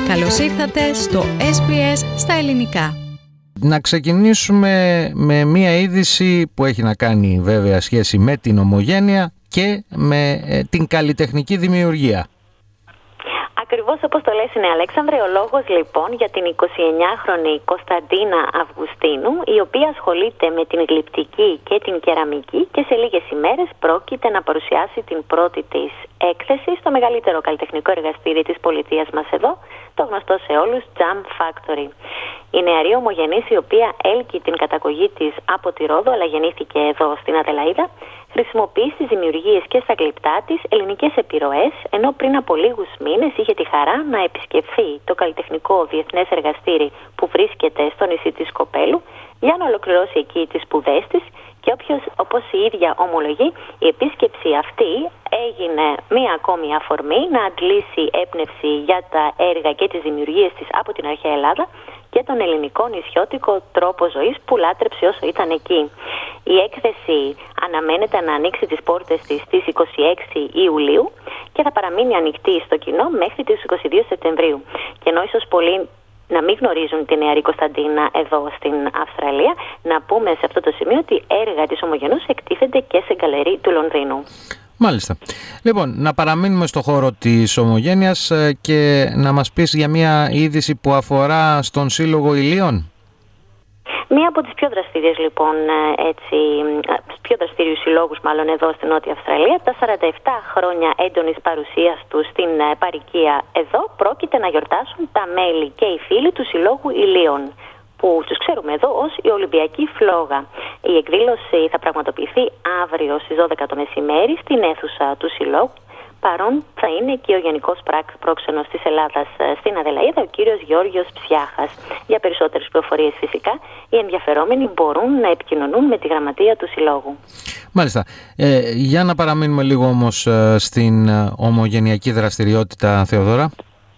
Καλώς ήρθατε στο SBS στα ελληνικά. Να ξεκινήσουμε με μία είδηση που έχει να κάνει βέβαια σχέση με την ομογένεια και με την καλλιτεχνική δημιουργία. Ακριβώς όπως το λες, είναι, Αλέξανδρε, ο λόγος λοιπόν για την 29χρονη Κωνσταντίνα Αυγουστίνου, η οποία ασχολείται με την γλυπτική και την κεραμική και σε λίγες ημέρες πρόκειται να παρουσιάσει την πρώτη της έκθεση στο μεγαλύτερο καλλιτεχνικό εργαστήρι της πολιτείας μας εδώ, το γνωστό σε όλους Jam Factory. Η νεαρή ομογενής, η οποία έλκει την καταγωγή της από τη Ρόδο αλλά γεννήθηκε εδώ στην Αδελαΐδα, χρησιμοποιεί στις δημιουργίες και στα γλυπτά της ελληνικές επιρροές, ενώ πριν από λίγους μήνες είχε τη χαρά να επισκεφθεί το καλλιτεχνικό διεθνές εργαστήρι που βρίσκεται στο νησί της Κοπέλου για να ολοκληρώσει εκεί τις σπουδές της, και όπως η ίδια ομολογεί, η επίσκεψη αυτή έγινε μία ακόμη αφορμή να αντλήσει έμπνευση για τα έργα και τις δημιουργίες της από την αρχαία Ελλάδα και τον ελληνικό νησιώτικο τρόπο ζωής που λάτρεψε όσο ήταν εκεί. Η έκθεση αναμένεται να ανοίξει τις πόρτες της στις 26 Ιουλίου και θα παραμείνει ανοιχτή στο κοινό μέχρι τις 22 Σεπτεμβρίου. Και ενώ ίσως πολλοί να μην γνωρίζουν τη νεαρή Κωνσταντίνα εδώ στην Αυστραλία, να πούμε σε αυτό το σημείο ότι έργα της ομογενούς εκτίθενται και σε γκαλερί του Λονδίνου. Μάλιστα. Λοιπόν, να παραμείνουμε στο χώρο της ομογένειας και να μας πεις για μια είδηση που αφορά στον Σύλλογο Ηλίων. Μία από τις πιο δραστήριες λοιπόν, πιο δραστήριους συλλόγους μάλλον εδώ στην Νότια Αυστραλία, τα 47 χρόνια έντονης παρουσίας του στην παροικία εδώ, πρόκειται να γιορτάσουν τα μέλη και οι φίλοι του Συλλόγου Ηλίων, που τους ξέρουμε εδώ ως η Ολυμπιακή Φλόγα. Η εκδήλωση θα πραγματοποιηθεί αύριο στις 12 το μεσημέρι στην αίθουσα του Συλλόγου. Παρόν θα είναι και ο Γενικός Πρόξενος της Ελλάδας στην Αδελαΐδα, ο κύριος Γιώργος Ψιάχας. Για περισσότερες πληροφορίες φυσικά, οι ενδιαφερόμενοι μπορούν να επικοινωνούν με τη γραμματεία του Συλλόγου. Μάλιστα. Για να παραμείνουμε λίγο όμως στην ομογενειακή δραστηριότητα, Θεοδώρα.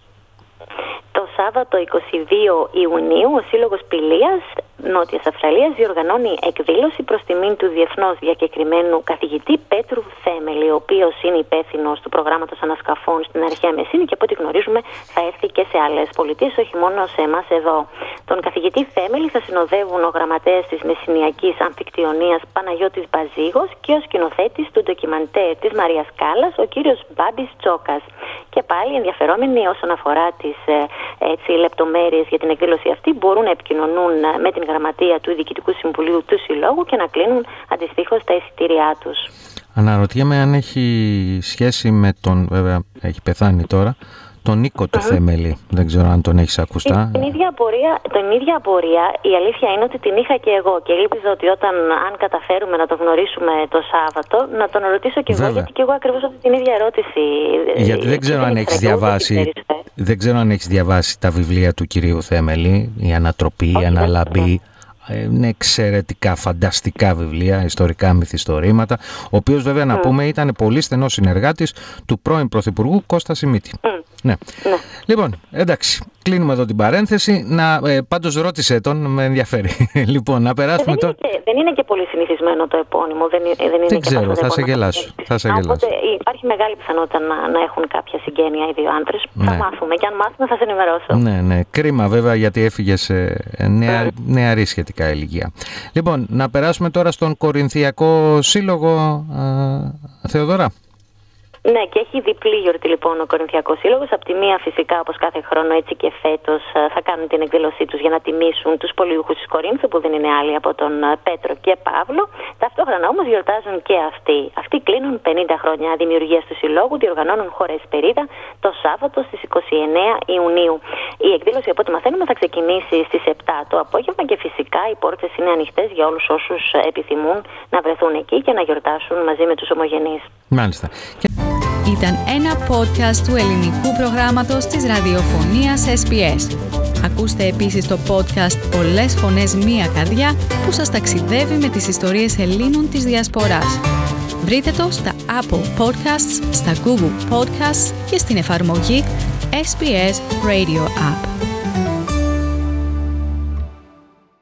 Το Σάββατο 22 Ιουνίου ο Σύλλογος Πηλίας Νότιας Αυστραλίας διοργανώνει εκδήλωση προς τιμήν του διεθνώς διακεκριμένου καθηγητή Πέτρου Θέμελη, ο οποίος είναι υπεύθυνος του προγράμματος ανασκαφών στην αρχαία Μεσίνη και από ό,τι γνωρίζουμε θα έρθει και σε άλλες πολιτείες, όχι μόνο σε εμάς εδώ. Τον καθηγητή Θέμελη θα συνοδεύουν ο γραμματέας της Μεσσηνιακής Αμφικτιονίας Παναγιώτης Μπαζίγος και ο σκηνοθέτης του ντοκιμαντέρ της Μαρίας Κάλλας, ο κύριος Μπάμπης Τσόκας. Και πάλι ενδιαφερόμενοι όσον αφορά τις λεπτομέρειες για την εκδήλωση αυτή μπορούν να επικοινωνούν με την γραμματεία του Διοικητικού Συμβουλίου του Συλλόγου και να κλείνουν αντιστοίχως τα εισιτήριά τους. Αναρωτιέμαι αν έχει σχέση με τον, βέβαια έχει πεθάνει τώρα, τον Νίκο το Θέμελη. Δεν ξέρω αν τον έχεις ακουστά. Την ίδια απορία, η αλήθεια είναι ότι την είχα και εγώ και ελπίζω ότι αν καταφέρουμε να το γνωρίσουμε το Σάββατο, να τον ρωτήσω και εγώ, γιατί και εγώ ακριβώς αυτή την ίδια ερώτηση. Γιατί δεν ξέρω αν έχεις διαβάσει. Δεν ξέρω αν έχεις διαβάσει τα βιβλία του κυρίου Θέμελη, η Ανατροπή, η Αναλαμπή. Είναι εξαιρετικά, φανταστικά βιβλία, ιστορικά μυθιστορήματα, ο οποίος βέβαια να πούμε ήταν πολύ στενός συνεργάτης του πρώην Πρωθυπουργού Κώστα Σιμίτη. Ναι. Λοιπόν, εντάξει, κλείνουμε εδώ την παρένθεση. Πάντως ρώτησε τον, με ενδιαφέρει. Λοιπόν, να περάσουμε τώρα. Δεν είναι και πολύ συνηθισμένο το επώνυμο. Δεν ξέρω, θα σε γελάσω. Οπότε υπάρχει μεγάλη πιθανότητα να έχουν κάποια συγγένεια οι δύο άντρες. Θα μάθουμε και αν μάθουμε θα σε ενημερώσω. Ναι. Κρίμα βέβαια γιατί έφυγε σε νεαρή σχετικά ηλικία. Λοιπόν, να περάσουμε τώρα στον Κορινθιακό Σύλλογο, Θεοδώρα. Ναι, και έχει διπλή γιορτή λοιπόν ο Κορινθιακός Σύλλογος. Απ' τη μία, φυσικά, όπως κάθε χρόνο, έτσι και φέτος θα κάνουν την εκδήλωσή τους για να τιμήσουν τους πολιούχους της Κορίνθου, που δεν είναι άλλοι από τον Πέτρο και Παύλο. Ταυτόχρονα όμως γιορτάζουν και αυτοί. Αυτοί κλείνουν 50 χρόνια δημιουργίας του Συλλόγου, διοργανώνουν χορεσπερίδα το Σάββατο στις 29 Ιουνίου. Η εκδήλωση, από ό,τι μαθαίνουμε, θα ξεκινήσει στις 7 το απόγευμα και φυσικά οι πόρτες είναι ανοιχτές για όλους όσους επιθυμούν να βρεθούν εκεί και να γιορτάσουν μαζί με τους ομογενείς. Μάλιστα. Ήταν ένα podcast του ελληνικού προγράμματος της ραδιοφωνίας SBS. Ακούστε επίσης το podcast «Πολλές φωνές, μία καρδιά» που σας ταξιδεύει με τις ιστορίες Ελλήνων της Διασποράς. Βρείτε το στα Apple Podcasts, στα Google Podcasts και στην εφαρμογή SBS Radio App.